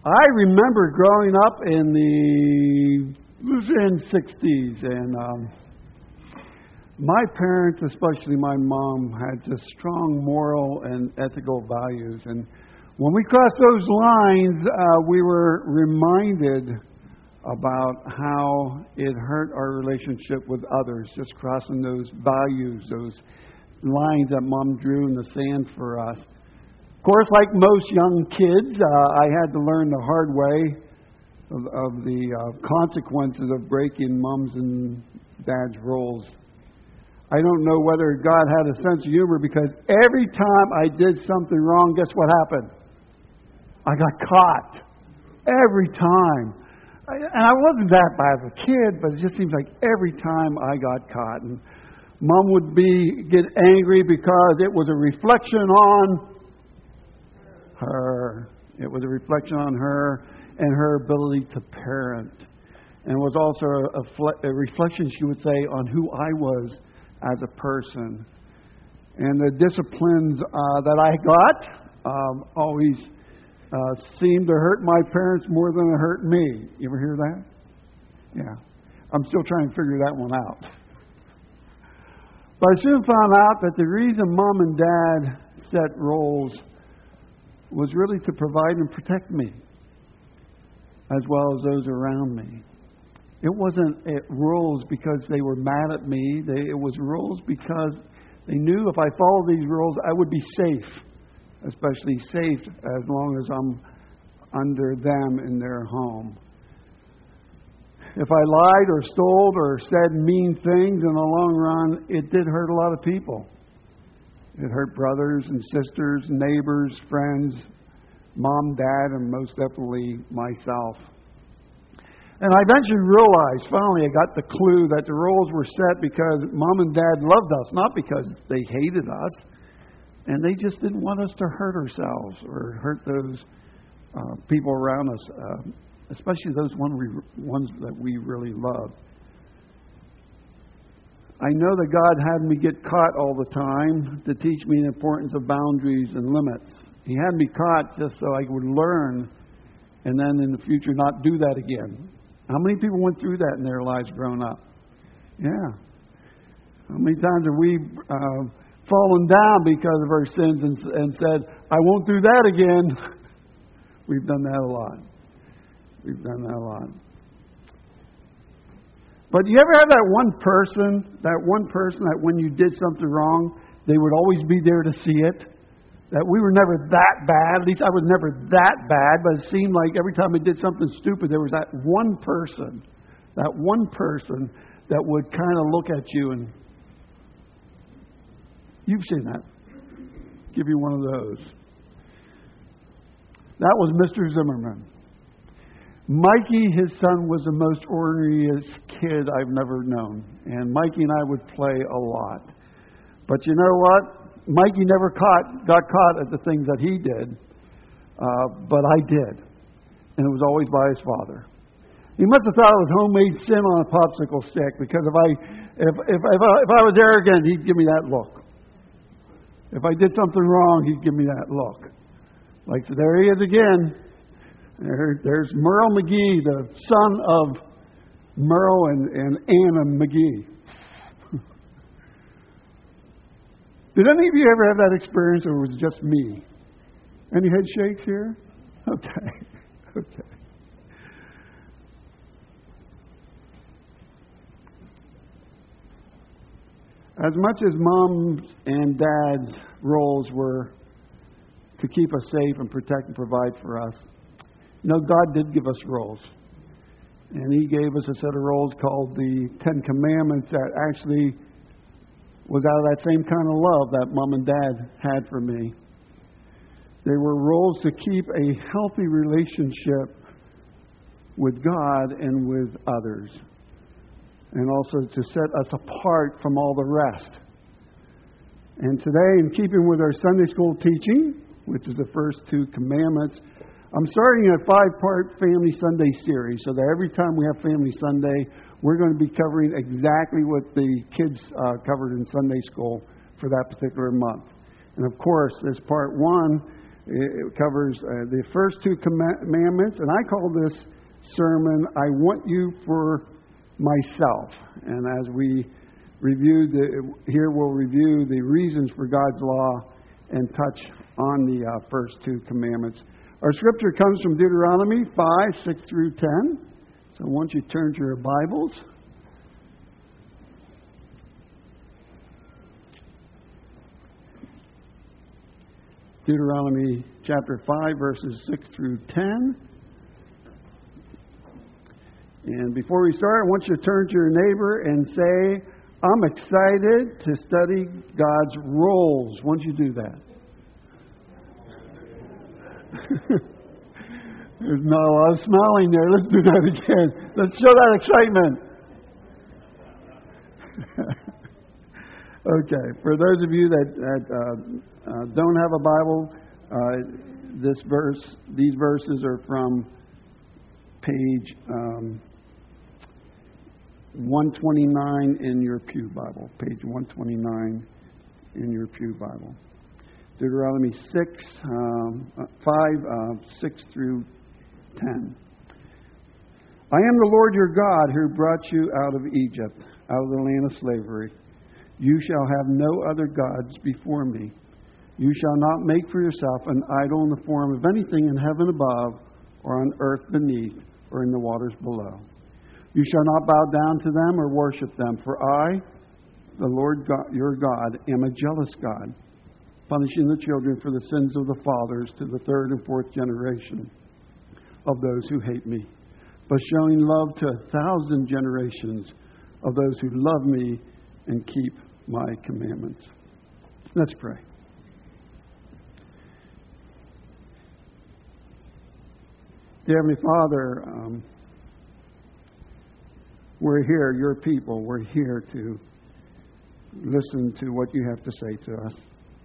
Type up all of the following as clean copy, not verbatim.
I remember growing up in the 60s, and my parents, especially my mom, had just strong moral and ethical values. And when we crossed those lines, we were reminded about how it hurt our relationship with others, just crossing those values, those lines that Mom drew in the sand for us. Of course, like most young kids, I had to learn the hard way of the consequences of breaking Mom's and Dad's roles. I don't know whether God had a sense of humor, because every time I did something wrong, guess what happened? I got caught. Every time. And I wasn't that bad as a kid, but it just seems like every time I got caught. And Mom would get angry because it was a reflection on her. It was a reflection on her and her ability to parent. And it was also a reflection, she would say, on who I was as a person. And the disciplines that I got always seemed to hurt my parents more than it hurt me. You ever hear that? Yeah. I'm still trying to figure that one out. But I soon found out that the reason Mom and Dad set roles was really to provide and protect me, as well as those around me. It wasn't rules because they were mad at me. It was rules because they knew if I followed these rules, I would be safe, especially safe as long as I'm under them in their home. If I lied or stole or said mean things, in the long run, it did hurt a lot of people. It hurt brothers and sisters, neighbors, friends, Mom, Dad, and most definitely myself. And I eventually realized, finally I got the clue, that the roles were set because Mom and Dad loved us, not because they hated us. And they just didn't want us to hurt ourselves or hurt those people around us, especially those ones that we really loved. I know that God had me get caught all the time to teach me the importance of boundaries and limits. He had me caught just so I would learn and then in the future not do that again. How many people went through that in their lives growing up? Yeah. How many times have we fallen down because of our sins and said, I won't do that again? We've done that a lot. We've done that a lot. But do you ever have that one person that when you did something wrong, they would always be there to see it? That we were never that bad. At least I was never that bad, but it seemed like every time I did something stupid, there was that one person that would kind of look at you, and you've seen that. Give you one of those. That was Mr. Zimmerman. Mikey, his son, was the most ordinariest kid I've never known. And Mikey and I would play a lot. But you know what? Mikey never got caught at the things that he did. But I did. And it was always by his father. He must have thought it was homemade sin on a popsicle stick, because if I was arrogant, he'd give me that look. If I did something wrong, he'd give me that look. Like, so there he is again. There's Merle McGee, the son of Merle and Anna McGee. Did any of you ever have that experience, or was it just me? Any head shakes here? Okay. As much as Mom's and Dad's roles were to keep us safe and protect and provide for us, God did give us roles. And He gave us a set of roles called the Ten Commandments that actually was out of that same kind of love that Mom and Dad had for me. They were roles to keep a healthy relationship with God and with others. And also to set us apart from all the rest. And today, in keeping with our Sunday school teaching, which is the first two commandments, I'm starting a 5-part Family Sunday series, so that every time we have Family Sunday, we're going to be covering exactly what the kids covered in Sunday school for that particular month. And of course, there's part 1 It covers the first two commandments, and I call this sermon, I Want You for Myself. And as we review here we'll review the reasons for God's law and touch on the first two commandments. Our scripture comes from Deuteronomy 5, 6 through 10. So I want you to turn to your Bibles. Deuteronomy chapter 5, verses 6 through 10. And before we start, I want you to turn to your neighbor and say, I'm excited to study God's roles. Why don't you do that? There's not a lot of smiling there. Let's do that again. Let's show that excitement. Okay. For those of you that don't have a Bible, these verses are from page 129 in your Pew Bible. Page 129 in your Pew Bible. Deuteronomy 5, 6 through 10. I am the Lord your God who brought you out of Egypt, out of the land of slavery. You shall have no other gods before me. You shall not make for yourself an idol in the form of anything in heaven above, or on earth beneath, or in the waters below. You shall not bow down to them or worship them, for I, the Lord God, your God, am a jealous God, punishing the children for the sins of the fathers to the third and fourth generation of those who hate me, but showing love to 1,000 generations of those who love me and keep my commandments. Let's pray. Dear Heavenly Father, we're here, your people. We're here to listen to what you have to say to us.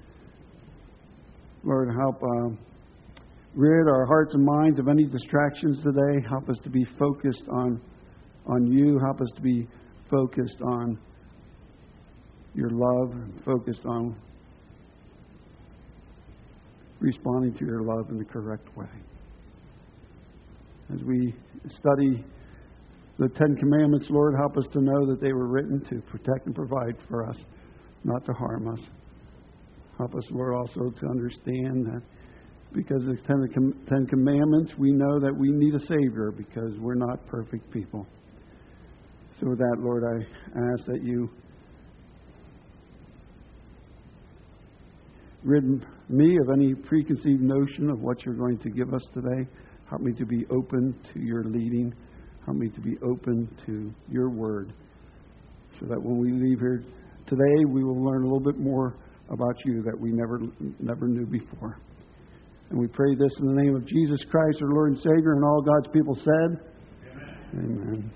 Lord, help rid our hearts and minds of any distractions today. Help us to be focused on you. Help us to be focused on your love and focused on responding to your love in the correct way. As we study the Ten Commandments, Lord, help us to know that they were written to protect and provide for us, not to harm us. Help us, Lord, also to understand that because of the Ten Commandments, we know that we need a Savior because we're not perfect people. So with that, Lord, I ask that you rid me of any preconceived notion of what you're going to give us today. Help me to be open to your leading. Help me to be open to your word so that when we leave here today, we will learn a little bit more about you that we never knew before. And we pray this in the name of Jesus Christ, our Lord and Savior, and all God's people said, Amen. Amen.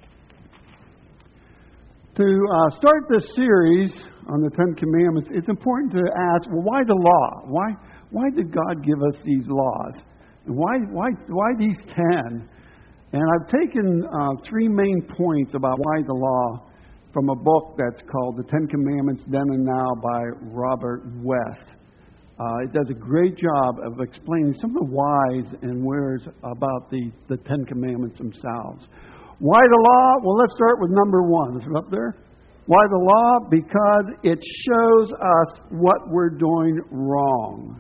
To start this series on the Ten Commandments, it's important to ask, well, why the law? Why did God give us these laws? And why these 10? And I've taken 3 main points about why the law from a book that's called The Ten Commandments Then and Now by Robert West. It does a great job of explaining some of the whys and wheres about the Ten Commandments themselves. Why the law? Well, let's start with number 1. Is it up there? Why the law? Because it shows us what we're doing wrong.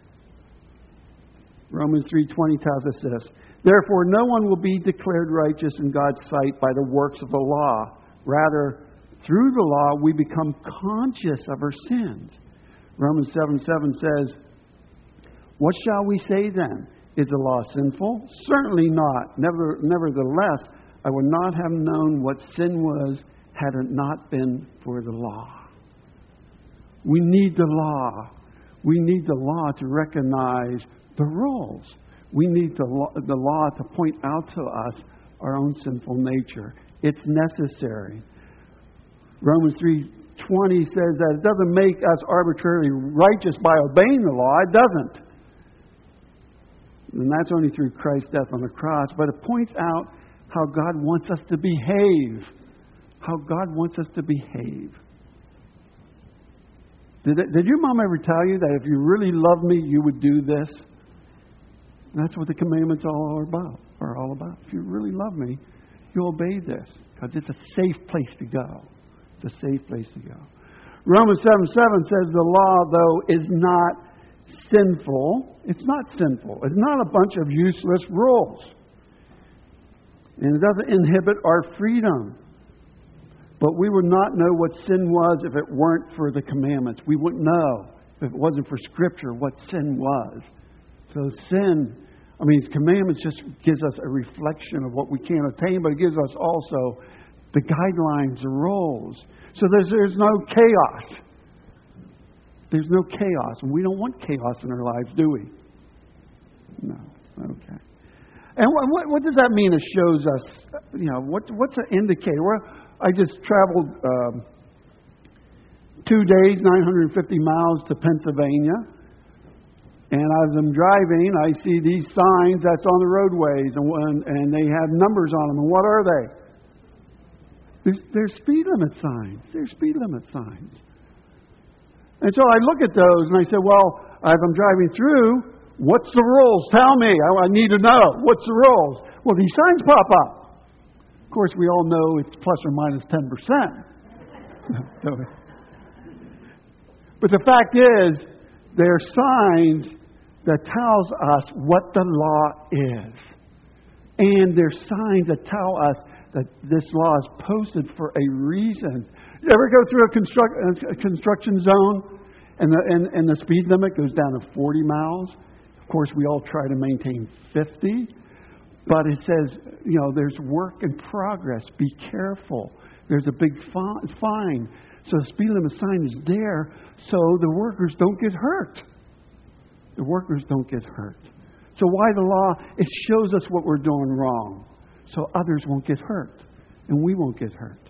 Romans 3:20 tells us this. Therefore, no one will be declared righteous in God's sight by the works of the law. Rather, through the law, we become conscious of our sins. Romans 7:7 says, what shall we say then? Is the law sinful? Certainly not. Nevertheless, I would not have known what sin was had it not been for the law. We need the law. We need the law to recognize the rules. We need the law to point out to us our own sinful nature. It's necessary. Romans 3:20 says that it doesn't make us arbitrarily righteous by obeying the law. It doesn't. And that's only through Christ's death on the cross. But it points out how God wants us to behave. How God wants us to behave. Did your mom ever tell you that if you really love me, you would do this? And that's what the commandments are all about. If you really love me, you obey this. Because it's a safe place to go. It's a safe place to go. Romans 7:7 says the law, though, is not sinful. It's not sinful. It's not a bunch of useless rules. And it doesn't inhibit our freedom. But we would not know what sin was if it weren't for the commandments. We wouldn't know if it wasn't for Scripture what sin was. So commandments just gives us a reflection of what we can't attain, but it gives us also the guidelines, the rules. So there's no chaos. There's no chaos. And we don't want chaos in our lives, do we? No. Okay. And what does that mean? It shows us, what's an indicator? Well, I just traveled 2 days, 950 miles to Pennsylvania. And as I'm driving, I see these signs that's on the roadways, and they have numbers on them. And what are they? They're speed limit signs. They're speed limit signs. And so I look at those and I say, well, as I'm driving through, what's the rules? Tell me. I need to know. What's the rules? Well, these signs pop up. Of course, we all know it's plus or minus 10%. But the fact is, they're signs that tells us what the law is. And they're signs that tell us that this law is posted for a reason. You ever go through a construction zone and the speed limit goes down to 40 miles? Of course, we all try to maintain 50. But it says, there's work in progress. Be careful. There's a big fine. So the speed limit sign is there so the workers don't get hurt. The workers don't get hurt. So why the law? It shows us what we're doing wrong. So others won't get hurt. And we won't get hurt.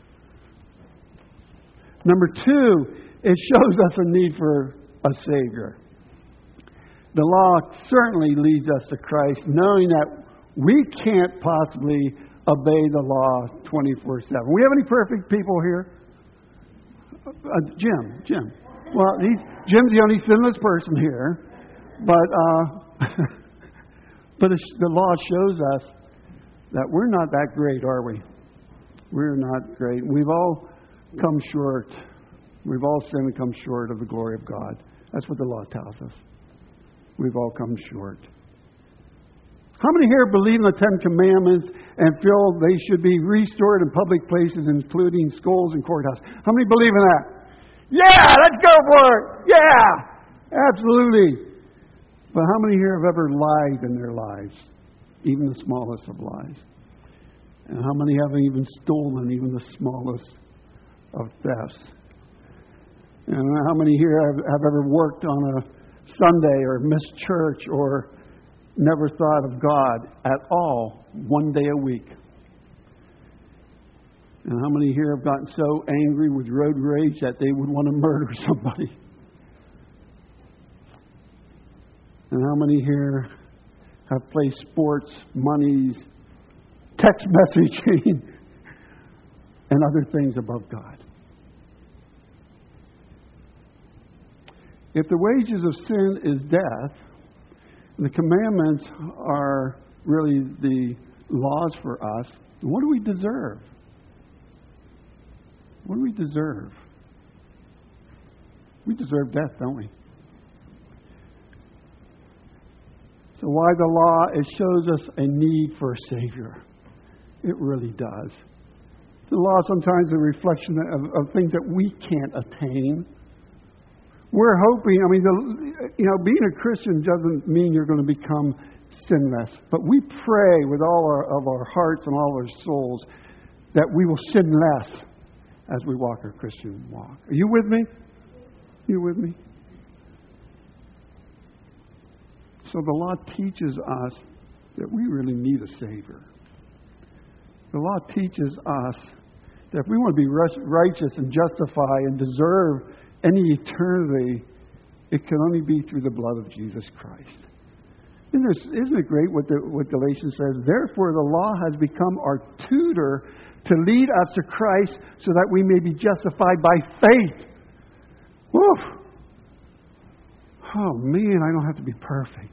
Number 2, it shows us a need for a Savior. The law certainly leads us to Christ, knowing that we can't possibly obey the law 24/7. We have any perfect people here? Jim. Well, Jim's the only sinless person here. But the law shows us that we're not that great, are we? We're not great. We've all come short. We've all sinned and come short of the glory of God. That's what the law tells us. We've all come short. How many here believe in the 10 Commandments and feel they should be restored in public places, including schools and courthouses? How many believe in that? Yeah, let's go for it. Yeah, absolutely. But how many here have ever lied in their lives? Even the smallest of lies. And how many haven't even stolen even the smallest of thefts? And how many here have ever worked on a Sunday or missed church or never thought of God at all 1 day a week? And how many here have gotten so angry with road rage that they would want to murder somebody? And how many here have placed sports, monies, text messaging, and other things above God? If the wages of sin is death, and the commandments are really the laws for us, what do we deserve? What do we deserve? We deserve death, don't we? So why the law? It shows us a need for a Savior. It really does. The law sometimes is a reflection of things that we can't attain. We're hoping, being a Christian doesn't mean you're going to become sinless. But we pray with all of our hearts and all our souls that we will sin less as we walk our Christian walk. Are you with me? You with me? So the law teaches us that we really need a Savior. The law teaches us that if we want to be righteous and justify and deserve any eternity, it can only be through the blood of Jesus Christ. Isn't it great what Galatians says? Therefore, the law has become our tutor to lead us to Christ so that we may be justified by faith. Woof! Oh man, I don't have to be perfect.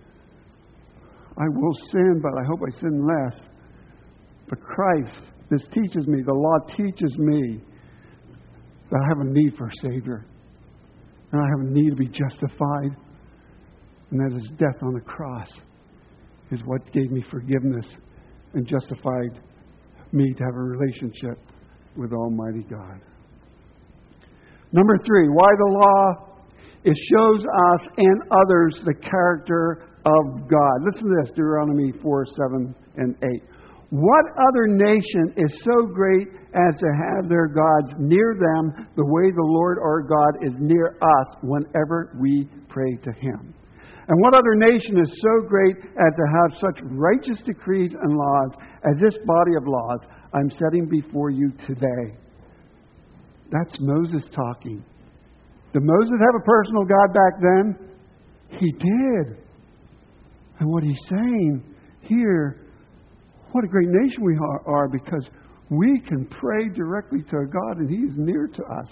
I will sin, but I hope I sin less. But Christ, this teaches me, the law teaches me that I have a need for a Savior. And I have a need to be justified. And that His death on the cross is what gave me forgiveness and justified me to have a relationship with Almighty God. Number 3, why the law? It shows us and others the character of God. Listen to this, Deuteronomy 4, 7, and 8. What other nation is so great as to have their gods near them the way the Lord our God is near us whenever we pray to Him? And what other nation is so great as to have such righteous decrees and laws as this body of laws I'm setting before you today? That's Moses talking. Did Moses have a personal God back then? He did. And what he's saying here, what a great nation we are, because we can pray directly to a God and He is near to us.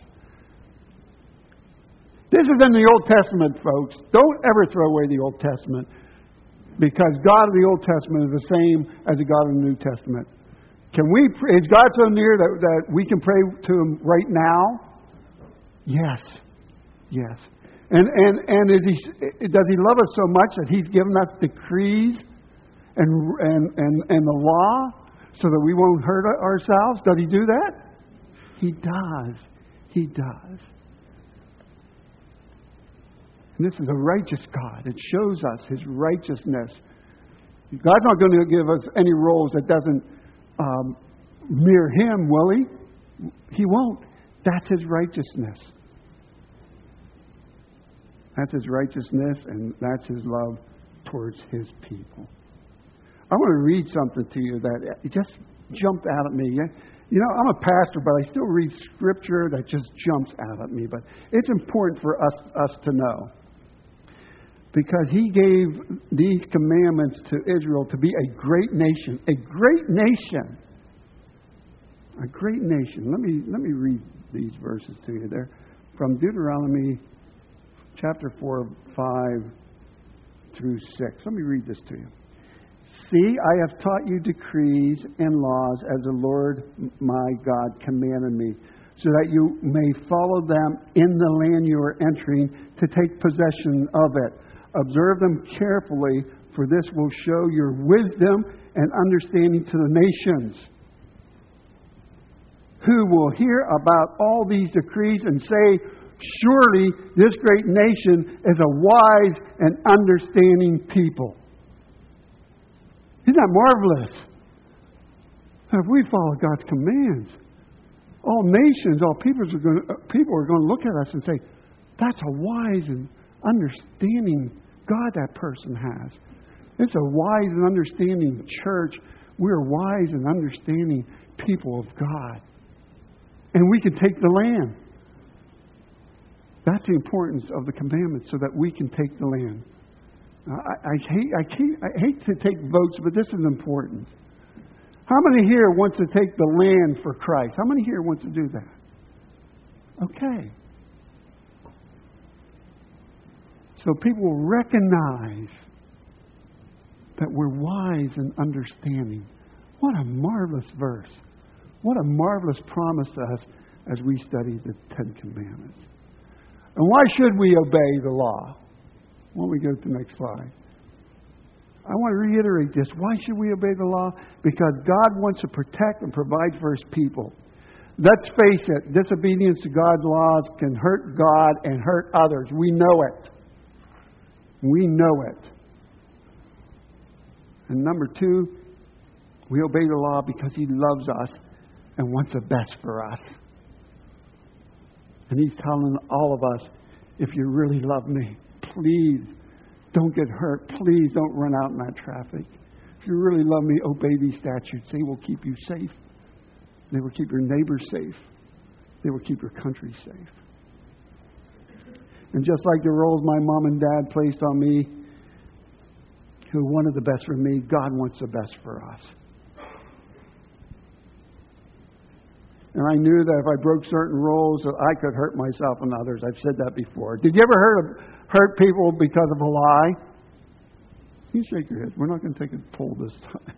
This is in the Old Testament, folks. Don't ever throw away the Old Testament, because God of the Old Testament is the same as the God of the New Testament. Is God so near that we can pray to Him right now? Yes. Yes. And does He love us so much that He's given us decrees and the law so that we won't hurt ourselves? Does He do that? He does. He does. And this is a righteous God. It shows us His righteousness. God's not going to give us any roles that doesn't mirror Him, will He? He won't. That's His righteousness. That's His righteousness, and that's His love towards His people. I want to read something to you that it just jumped out at me. You know, I'm a pastor, but I still read Scripture that just jumps out at me. But it's important for us to know. Because He gave these commandments to Israel to be a great nation. A great nation. A great nation. Let me read these verses to you there. From Deuteronomy chapter 4, 5 through 6. Let me read this to you. See, I have taught you decrees and laws as the Lord my God commanded me, so that you may follow them in the land you are entering to take possession of it. Observe them carefully, for this will show your wisdom and understanding to the nations, who will hear about all these decrees and say, surely this great nation is a wise and understanding people. Isn't that marvelous? If we follow God's commands, all nations, all people are going to look at us and say, that's a wise and understanding God that person has. It's a wise and understanding church. We're wise and understanding people of God. And we can take the land. That's the importance of the commandments, so that we can take the land. I hate to take votes, but this is important. How many here wants to take the land for Christ? How many here wants to do that? Okay. So people will recognize that we're wise and understanding. What a marvelous verse. What a marvelous promise to us as we study the Ten Commandments. And why should we obey the law? Why don't we go to the next slide? I want to reiterate this. Why should we obey the law? Because God wants to protect and provide for His people. Let's face it, disobedience to God's laws can hurt God and hurt others. We know it. We know it. And number 2, we obey the law because He loves us and wants the best for us. And He's telling all of us, if you really love me, please don't get hurt. Please don't run out in that traffic. If you really love me, obey these statutes. They will keep you safe. They will keep your neighbors safe. They will keep your country safe. And just like the roles my mom and dad placed on me, who wanted the best for me, God wants the best for us. And I knew that if I broke certain rules, that I could hurt myself and others. I've said that before. Did you ever hurt people because of a lie? You shake your head. We're not going to take a poll this time.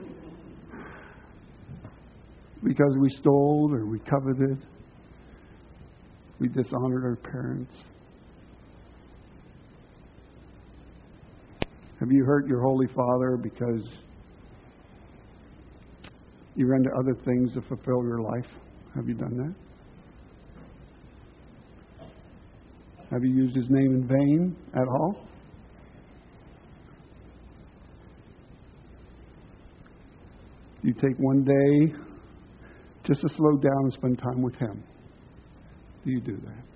Because we stole or we coveted. We dishonored our parents. Have you hurt your Holy Father because you run to other things to fulfill your life? Have you done that? Have you used His name in vain at all? You take one day just to slow down and spend time with Him. Do you do that?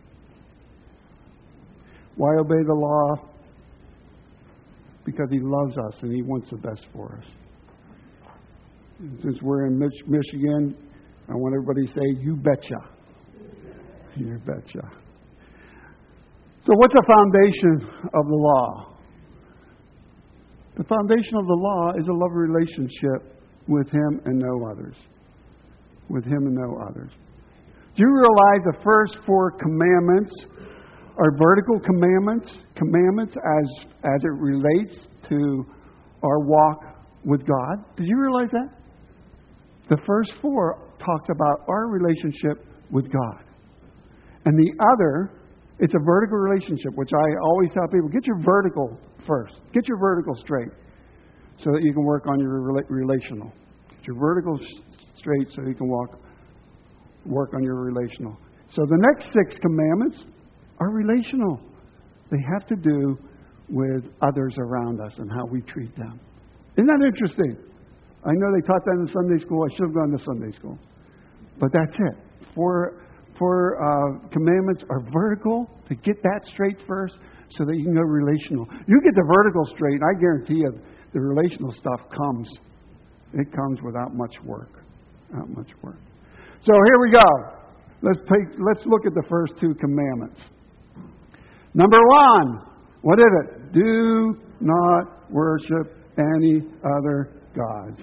Why obey the law? Because He loves us and He wants the best for us. And since we're in Michigan, I want everybody to say, you betcha. You betcha. So what's the foundation of the law? The foundation of the law is a love relationship with Him and no others. With Him and no others. Do you realize the first 4 commandments are vertical commandments? Commandments as it relates to our walk with God. Did you realize that? The first 4 talks about our relationship with God. And the other, it's a vertical relationship, which I always tell people, get your vertical first. Get your vertical straight so that you can work on your relational. Get your vertical straight so you can work on your relational. So the next 6 commandments are relational. They have to do with others around us and how we treat them. Isn't that interesting? I know they taught that in Sunday school. I should have gone to Sunday school. But that's it. 4 commandments are vertical, to get that straight first so that you can go relational. You get the vertical straight, I guarantee you the relational stuff comes. It comes without much work. Not much work. So here we go. Let's look at the first 2 commandments. Number 1, what is it? Do not worship any other gods.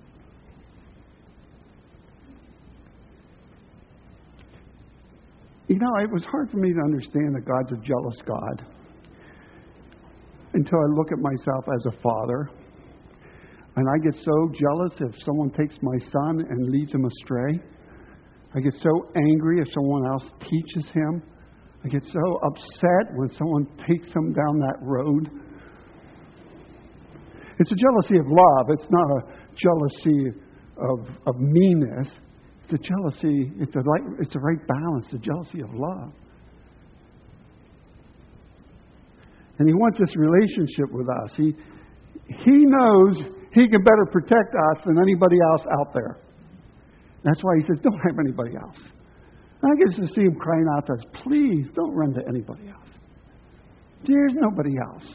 You know, it was hard for me to understand that God's a jealous God until I look at myself as a father. And I get so jealous if someone takes my son and leads him astray. I get so angry if someone else teaches him. I get so upset when someone takes him down that road. It's a jealousy of love. It's not a jealousy of meanness. It's a jealousy. It's the right balance. The jealousy of love. And He wants this relationship with us. He knows He can better protect us than anybody else out there. That's why He says, don't have anybody else. And I get to see Him crying out to us, please don't run to anybody else. There's nobody else.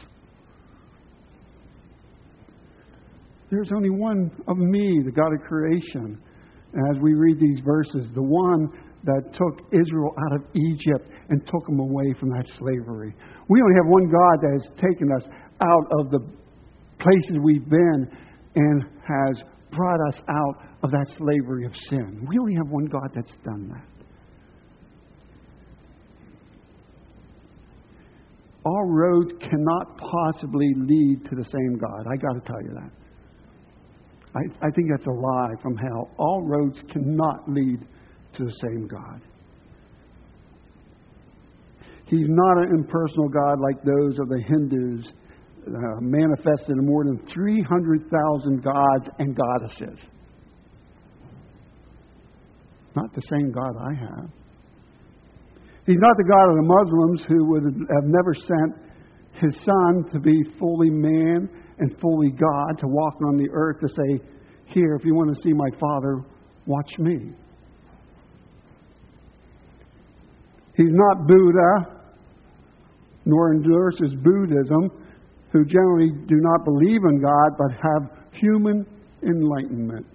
There's only one of me, the God of creation. And as we read these verses, the one that took Israel out of Egypt and took them away from that slavery. We only have one God that has taken us out of the places we've been and has brought us out of that slavery of sin. We only have one God that's done that. All roads cannot possibly lead to the same God. I got to tell you that. I think that's a lie from hell. All roads cannot lead to the same God. He's not an impersonal God like those of the Hindus, manifested in more than 300,000 gods and goddesses. Not the same God I have. He's not the God of the Muslims who would have never sent His Son to be fully man and fully God, to walk on the earth to say, here, if you want to see my Father, watch me. He's not Buddha, nor endorses Buddhism, who generally do not believe in God, but have human enlightenment.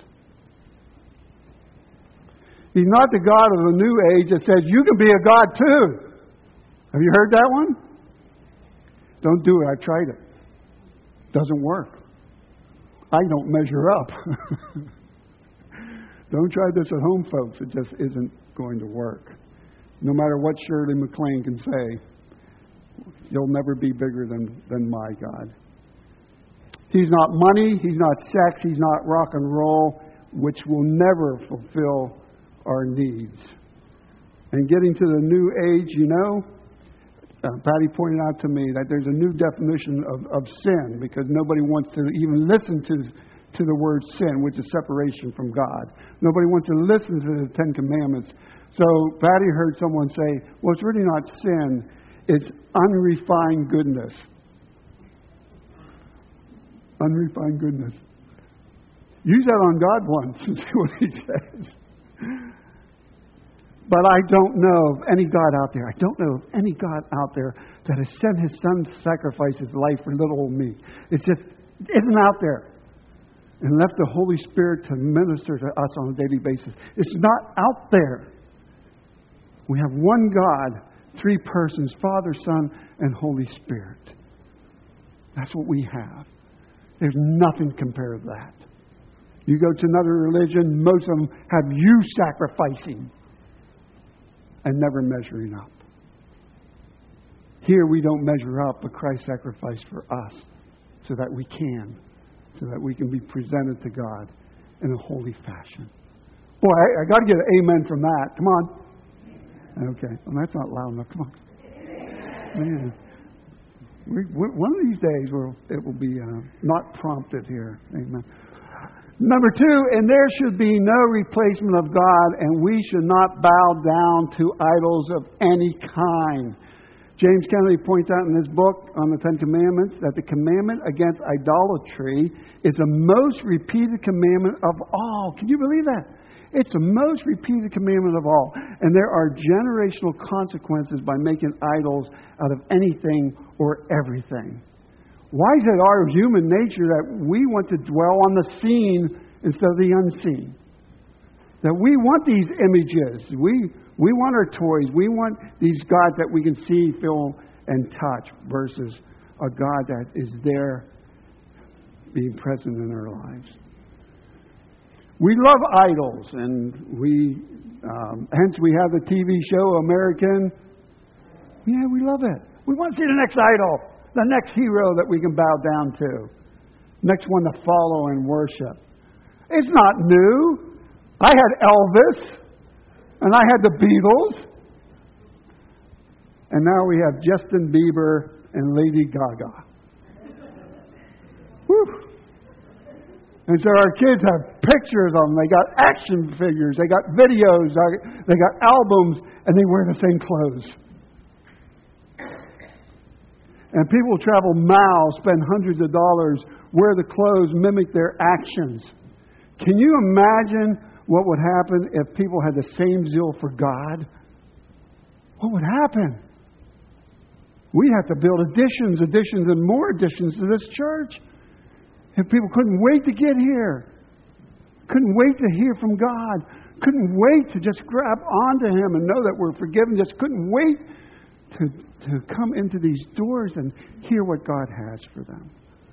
He's not the God of the New Age that says, you can be a God too. Have you heard that one? Don't do it. I've tried it. Doesn't work. I don't measure up. Don't try this at home, folks. It just isn't going to work. No matter what Shirley MacLaine can say, you'll never be bigger than my God. He's not money. He's not sex. He's not rock and roll, which will never fulfill our needs. And getting to the new age, Patty pointed out to me that there's a new definition of sin because nobody wants to even listen to the word sin, which is separation from God. Nobody wants to listen to the Ten Commandments. So Patty heard someone say, well, it's really not sin. It's unrefined goodness. Unrefined goodness. Use that on God once and see what He says. But I don't know of any God out there. I don't know of any God out there that has sent His Son to sacrifice His life for little old me. It just isn't out there. And left the Holy Spirit to minister to us on a daily basis. It's not out there. We have one God, three persons, Father, Son, and Holy Spirit. That's what we have. There's nothing compared to that. You go to another religion, most of them have you sacrificing and never measuring up. Here we don't measure up, but Christ sacrificed for us so that we can be presented to God in a holy fashion. Boy, I got to get an amen from that. Come on. Okay. Well, that's not loud enough. Come on. Man. One of these days it will be not prompted here. Amen. Number 2, and there should be no replacement of God, and we should not bow down to idols of any kind. James Kennedy points out in his book on the Ten Commandments that the commandment against idolatry is the most repeated commandment of all. Can you believe that? It's the most repeated commandment of all. And there are generational consequences by making idols out of anything or everything. Why is it our human nature that we want to dwell on the seen instead of the unseen? That we want these images. We want our toys. We want these gods that we can see, feel, and touch versus a God that is there being present in our lives. We love idols, and hence we have the TV show American. Yeah, we love it. We want to see the next idol, the next hero that we can bow down to, next one to follow and worship. It's not new. I had Elvis, and I had the Beatles, and now we have Justin Bieber and Lady Gaga. Whew. And so our kids have pictures of them. They got action figures. They got videos. They got albums. And they wear the same clothes. And people travel miles, spend hundreds of dollars, wear the clothes, mimic their actions. Can you imagine what would happen if people had the same zeal for God? What would happen? We'd have to build additions, and more additions to this church. If people couldn't wait to get here, couldn't wait to hear from God, couldn't wait to just grab onto Him and know that we're forgiven, just couldn't wait to come into these doors and hear what God has for them.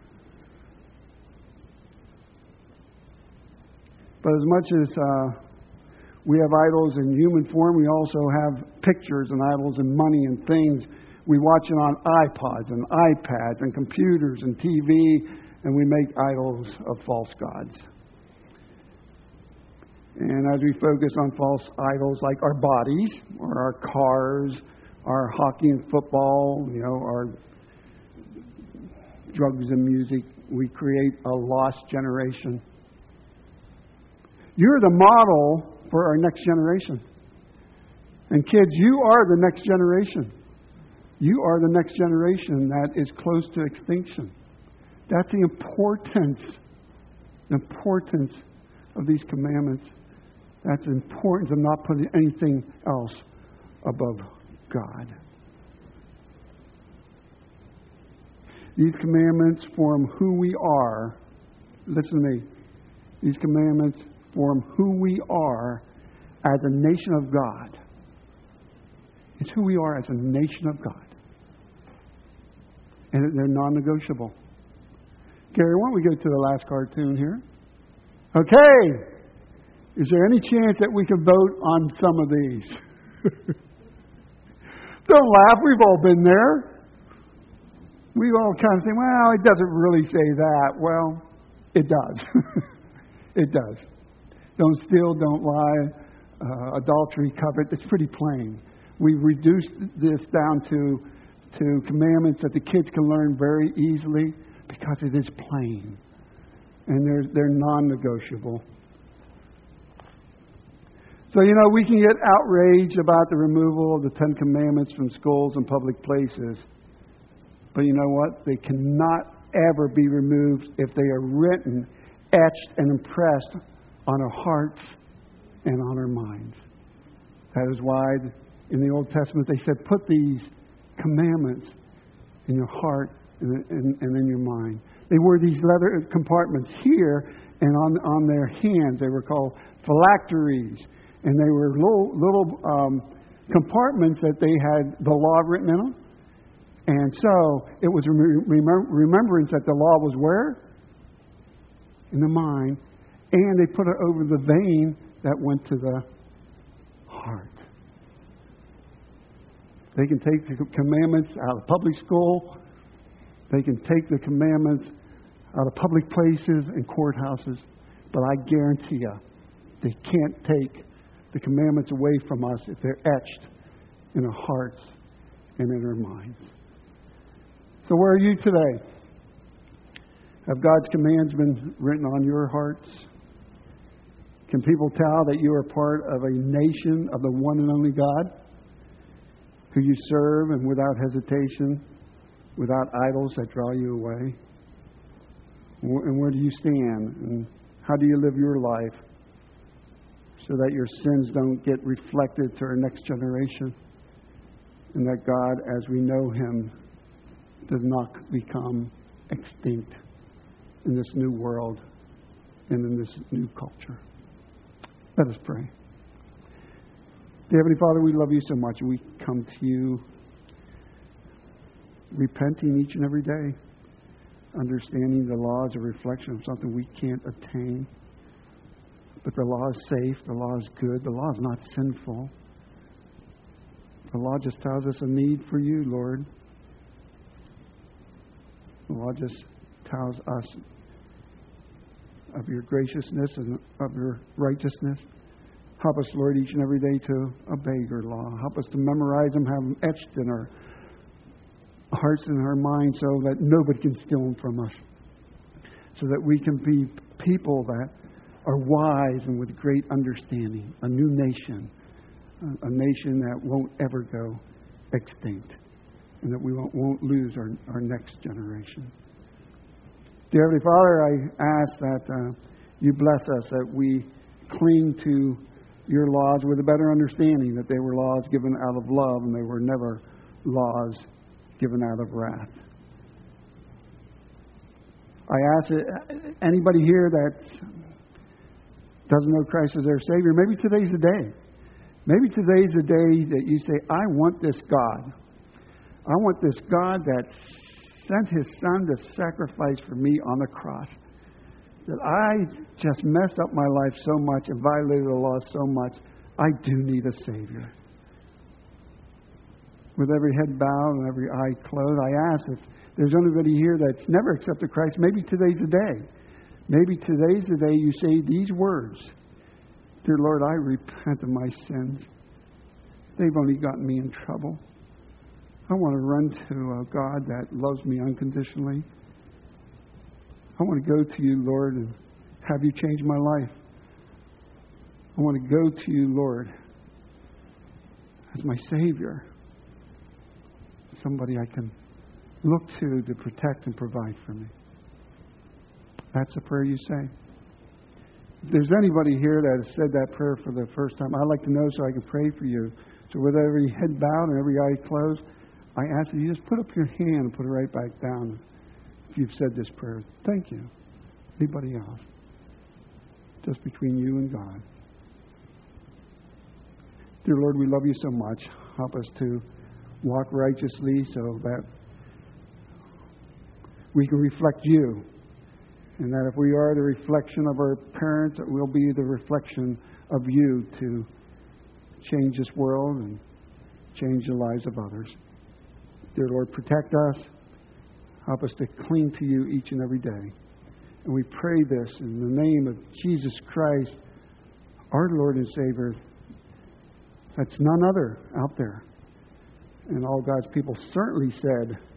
But as much as we have idols in human form, we also have pictures and idols and money and things. We watch it on iPods and iPads and computers and TV. And we make idols of false gods. And as we focus on false idols like our bodies, or our cars, our hockey and football, our drugs and music, we create a lost generation. You're the model for our next generation. And kids, you are the next generation. You are the next generation that is close to extinction. That's the importance of these commandments. That's the importance of not putting anything else above God. These commandments form who we are. Listen to me. These commandments form who we are as a nation of God. It's who we are as a nation of God. And they're non-negotiable. Gary, why don't we go to the last cartoon here? Okay. Is there any chance that we can vote on some of these? Don't laugh. We've all been there. We all kind of say, well, it doesn't really say that. Well, it does. It does. Don't steal, don't lie, adultery, covet. It's pretty plain. We've reduced this down to commandments that the kids can learn very easily because it is plain. And they're non-negotiable. So, we can get outraged about the removal of the Ten Commandments from schools and public places. But you know what? They cannot ever be removed if they are written, etched, and impressed on our hearts and on our minds. That is why in the Old Testament they said, put these commandments in your heart and in your mind. They wore these leather compartments here and on their hands. They were called phylacteries. And they were little compartments that they had the law written in them. And so it was remembrance that the law was where? In the mind. And they put it over the vein that went to the heart. They can take the commandments out of public school. They can take the commandments out of public places and courthouses. But I guarantee you, they can't take the commandments away from us if they're etched in our hearts and in our minds. So where are you today? Have God's commands been written on your hearts? Can people tell that you are part of a nation of the one and only God who you serve, and without hesitation, without idols that draw you away? And where do you stand? And how do you live your life so that your sins don't get reflected to our next generation, and that God, as we know Him, does not become extinct in this new world and in this new culture? Let us pray. Dear Heavenly Father, we love you so much, and we come to you repenting each and every day, understanding the law is a reflection of something we can't attain. But the law is safe, the law is good, the law is not sinful. The law just tells us a need for you, Lord. The law just tells us of your graciousness and of your righteousness. Help us, Lord, each and every day to obey your law. Help us to memorize them, have them etched in our hearts and our minds so that nobody can steal them from us. So that we can be people that are wise and with great understanding. A new nation. A nation that won't ever go extinct. And that we won't lose our next generation. Dear Heavenly Father, I ask that you bless us, that we cling to your laws with a better understanding, that they were laws given out of love and they were never laws given out of wrath. I ask anybody here that doesn't know Christ as their Savior, maybe today's the day. Maybe today's the day that you say, I want this God. I want this God that sent His Son to sacrifice for me on the cross. That I just messed up my life so much and violated the law so much, I do need a Savior. With every head bowed and every eye closed, I ask if there's anybody here that's never accepted Christ, maybe today's the day. Maybe today's the day you say these words. Dear Lord, I repent of my sins. They've only gotten me in trouble. I want to run to a God that loves me unconditionally. I want to go to you, Lord, and have you change my life. I want to go to you, Lord, as my Savior. Somebody I can look to protect and provide for me. That's a prayer you say. If there's anybody here that has said that prayer for the first time, I'd like to know so I can pray for you. So with every head bowed and every eye closed, I ask that you just put up your hand and put it right back down if you've said this prayer. Thank you. Anybody else? Just between you and God. Dear Lord, we love you so much. Help us to walk righteously so that we can reflect you And that if we are the reflection of our parents, it will be the reflection of you to change this world and change the lives of others. Dear Lord, protect us. Help us to cling to you each and every day. And we pray this in the name of Jesus Christ, our Lord and Savior. That's none other out there. And all God's people certainly said,